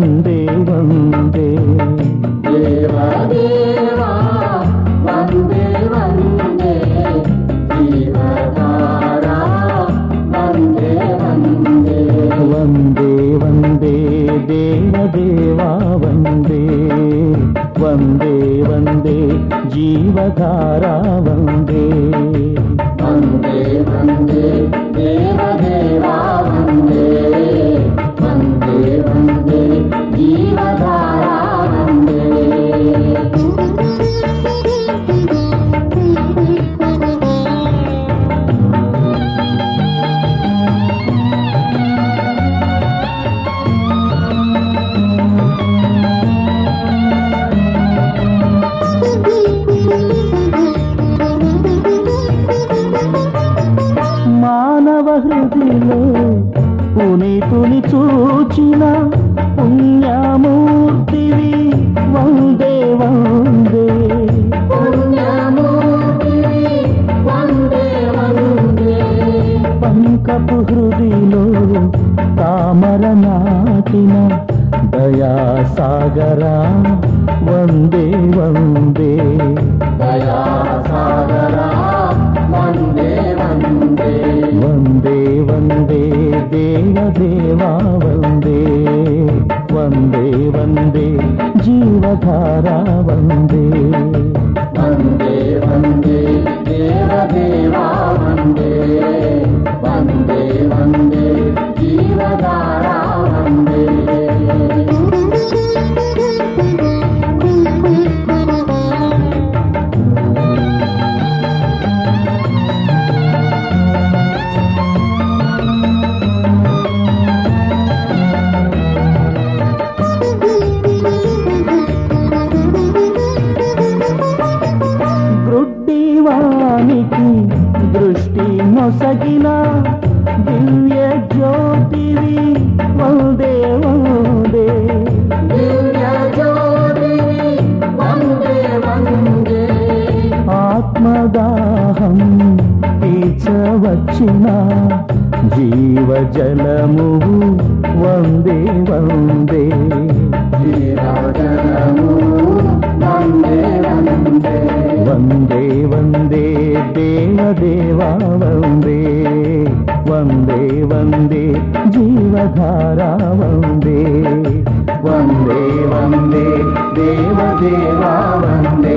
వందే వందే దేవా దేవా వందే వందే జీవధారా వందే వందే వందే వందే దేవదేవా వందే వందే వందే జీవధారా వందే వందే వందే దేవదేవా వందే వందే వందే జీవధారా వందే మానవ హృదిలో పునీతుని చూచిన పుణ్యమూర్తివి వందే వందే పుణ్యమూర్తివి వందే వందే పంకపు హృదిలో తామర నాటిన దయాసాగరా వందే వందే దయాసాగరా వందే వందే వందే వందే దేవదేవా వందే వందే వందే జీవధారా వందే వందే వందే దేవదేవా వందే వందే వందే జీవధారా వందే గ్రుడ్డివానికి దృష్టి నొసగిన దివ్య జ్యోతివి వందే వందే దివ్య జ్యోతివి వందే వందే ఆత్మదాహం తీర్చవచ్చిన జీవజలము వందే వందే జీవజలము వందే వందే వందే వందే దేవదేవా వందే వందే వందే జీవధారా వందే వందే వందే దేవదేవా వందే